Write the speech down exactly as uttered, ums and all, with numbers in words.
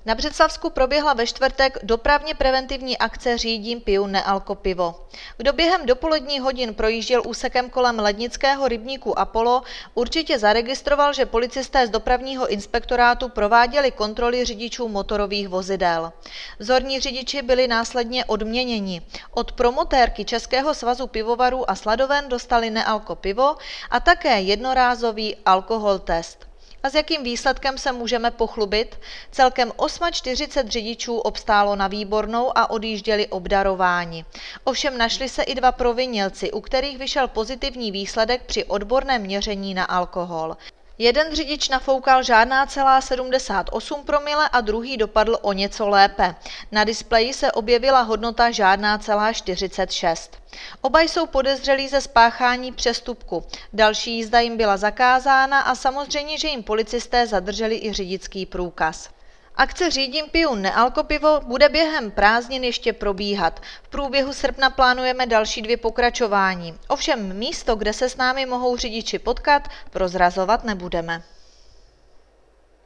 Na Břeclavsku proběhla ve čtvrtek dopravně preventivní akce Řídím, piju, nealko pivo. Kdo během dopoledních hodin projížděl úsekem kolem lednického rybníku Apollo, určitě zaregistroval, že policisté z dopravního inspektorátu prováděli kontroly řidičů motorových vozidel. Vzorní řidiči byli následně odměněni. Od promotérky Českého svazu pivovarů a sladoven dostali nealko pivo a také jednorázový alkohol test. A s jakým výsledkem se můžeme pochlubit? Celkem čtyřicet osm řidičů obstálo na výbornou a odjížděli obdarováni. Ovšem našli se i dva provinilci, u kterých vyšel pozitivní výsledek při odborném měření na alkohol. Jeden řidič nafoukal žádná celá sedmdesát osm promile a druhý dopadl o něco lépe. Na displeji se objevila hodnota žádná celá čtyřicet šest. Oba jsou podezřelí ze spáchání přestupku. Další jízda jim byla zakázána a samozřejmě, že jim policisté zadrželi i řidičský průkaz. Akce Řídím, piju, nealko pivo bude během prázdnin ještě probíhat. V průběhu srpna plánujeme další dvě pokračování. Ovšem místo, kde se s námi mohou řidiči potkat, prozrazovat nebudeme.